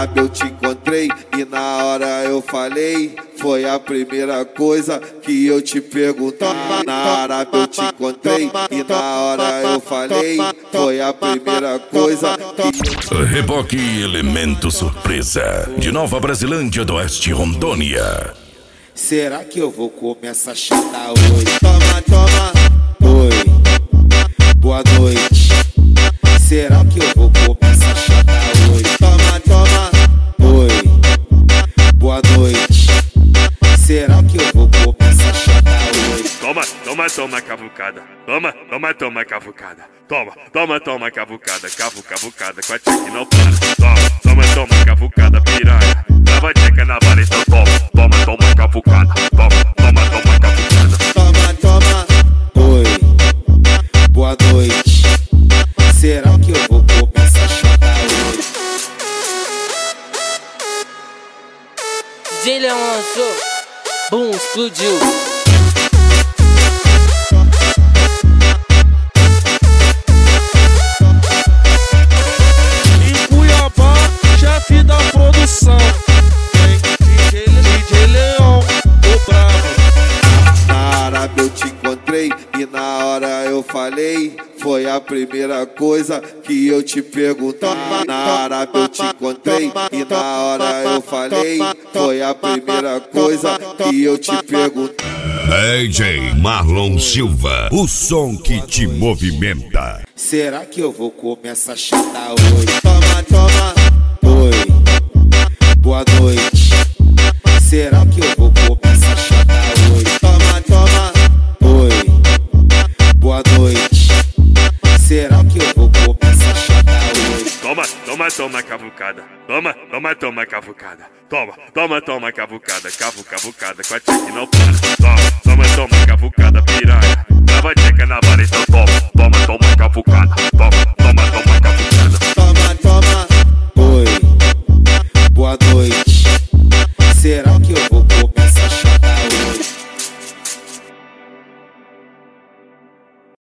árabe eu te encontrei e na hora eu falei. Foi a primeira coisa que eu te perguntei. Na árabe eu te encontrei e na hora eu falei. Foi a primeira coisa que eu... Reboque Elemento Surpresa, de Nova Brasilândia do Oeste, Rondônia. Será que eu vou comer essa chata hoje? Toma, toma, oi, boa noite. Será que eu vou comer essa chata hoje? Toma, toma, oi, boa noite. Será que eu vou comer essa chata hoje? Toma, toma, toma, cavucada. Toma, toma, toma, cavucada. Toma, toma, toma, cavucada. Cavucada, com a tcheca não para. Toma, toma, toma, cavucada, piranha. Lava a tcheca na bala, então toma. Toma, toma, cavucada. Toma, toma, toma, cavucada. Toma, toma, oi, boa noite. Será que eu vou comer essa chata hoje? DJ Leão lançou, boom, explodiu. Em Cuiabá, chefe da produção, tem DJ Leão, o bravo. Na árabe eu te encontrei e na hora eu falei. Foi a primeira coisa que eu te perguntei. Na árabe eu te encontrei e na hora eu falei. Foi a primeira coisa que eu te perguntei. DJ Marlon Silva, o som que te movimenta. Será que eu vou comer essa chata hoje? Toma, toma, oi, boa noite. Será que eu vou comer essa chata hoje? Toma, toma, oi, boa noite. Será que eu vou comer essa chata hoje? Toma, toma, toma, cavucada. Toma, toma, toma, cavucada. Toma, toma, toma, cavucada. Cavucada, com a tcheca não para. Toma, toma, toma, cavucada, piranha. Lava a tcheca na bala, então toma. Toma, toma, cavucada. Toma.